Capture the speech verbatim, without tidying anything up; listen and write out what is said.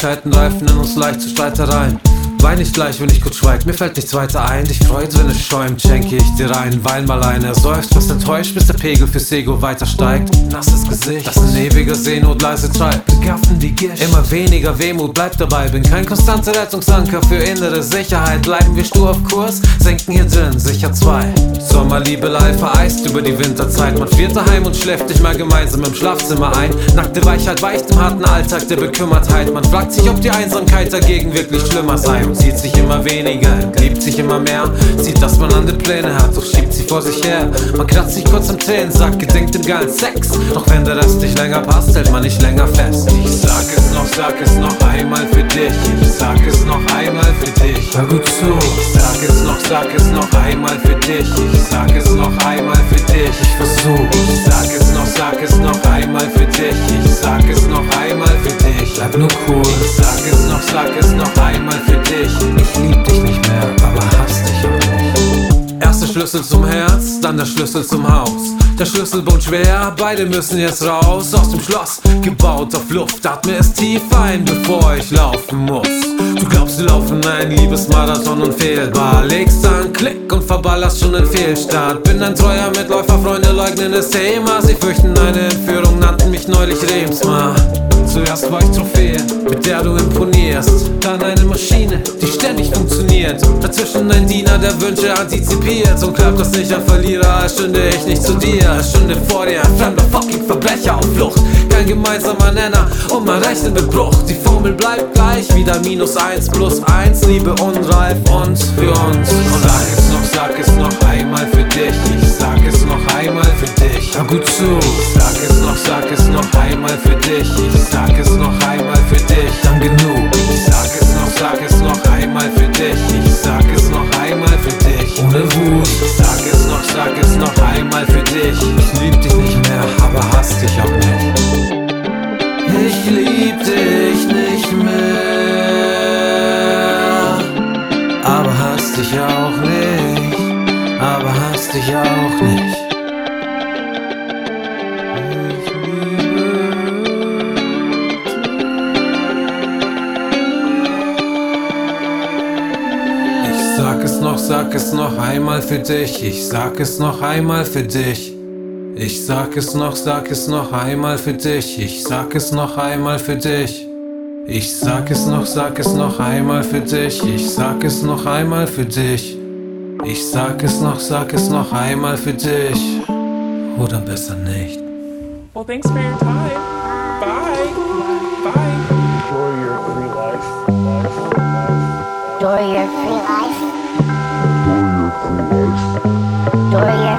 Kleinigkeiten reifen in uns leicht zu Streitereien. Wein nicht gleich, wenn ich kurz schweig, mir fällt nichts weiter ein. Dich freut, wenn es schäumt, schenke ich dir rein. Wein mal ein, er seufzt, fast enttäuscht, bis der Pegel fürs Ego weiter steigt. Nasses Gesicht, das in ewiger Seenot leise treibt. Begaffen die Gicht, immer weniger Wehmut, bleib dabei. Bin kein konstanter Rettungsanker für innere Sicherheit. Bleiben wir stur auf Kurs, senken hier drin, sicher zwei. Sommerliebe live vereist über die Winterzeit. Man friert daheim und schläft nicht mal gemeinsam im Schlafzimmer ein. Nackte Weichheit weicht im harten Alltag der Bekümmertheit. Man fragt sich, ob die Einsamkeit dagegen wirklich schlimmer sei. Und sieht sich immer weniger, liebt sich immer mehr. Sieht, dass man andere Pläne hat, doch schiebt sie vor sich her. Man kratzt sich kurz am Tränensack, gedenkt dem geilen Sex. Doch wenn der Rest nicht länger passt, hält man nicht länger fest. Ich sag es noch, sag es noch einmal für dich. Ich sag es noch einmal für dich. Hör gut zu. Ich sag es noch, sag es noch einmal für dich. Ich sag es noch einmal für dich. Ich versuch. Ich sag es noch, sag es noch einmal für dich. Ich sag es noch einmal für dich. Bleib nur cool. Ich sag es noch, sag es noch einmal für dich. Ich lieb dich nicht mehr, aber hasse dich auch nicht. Erster Schlüssel zum Herz, dann der Schlüssel zum Haus. Der Schlüsselbund schwer, beide müssen jetzt raus aus dem Schloss. Gebaut auf Luft, atme es tief ein, bevor ich laufen muss. Du glaubst, wir laufen ein Liebesmarathon unfehlbar. Legst einen Klick und verballerst schon den Fehlstart. Bin ein treuer Mitläufer, Freunde leugnen das Thema. Sie fürchten eine Entführung, nannten mich neulich Remsmar. Zuerst war ich Trophäe, mit der du imponierst. Dann eine Maschine, die ständig funktioniert. Dazwischen ein Diener, der Wünsche antizipiert. Und klappt das nicht, ein Verlierer, als stünde ich nicht zu dir. Als stünde vor dir ein fremder fucking Verbrecher auf Flucht. Kein gemeinsamer Nenner und man rechnet mit Bruch. Die Formel bleibt gleich, wieder minus eins plus eins. Liebe unreif und für uns. Und sag es noch, sag es noch einmal für dich. Ich sag es noch einmal für dich. Hör gut zu. Ich sag es noch, sag es noch einmal für dich. Ich sag es noch einmal für dich. Dann genug. Ich sag es noch, sag es noch einmal für dich. Ich sag es noch einmal für dich. Ohne Wut. Ich sag es noch, sag es noch einmal für dich. Ich lieb dich nicht mehr, aber hasse dich auch nicht. Ich lieb dich nicht mehr, aber hasse dich auch nicht, aber hasse dich auch nicht. Ich sag es noch, sag es noch einmal für dich. Ich sag es noch einmal für dich. Ich sag es noch, sag es noch einmal für dich. Ich sag es noch einmal für dich. Ich sag es noch, sag es noch einmal für dich. Ich sag es noch einmal für dich. Ich sag es noch, sag es noch einmal für dich. Oder besser nicht. Well, thanks for your time. Bye. Bye. Enjoy your free life. Life. Life. Enjoy your free life. Enjoy your free life. Enjoy your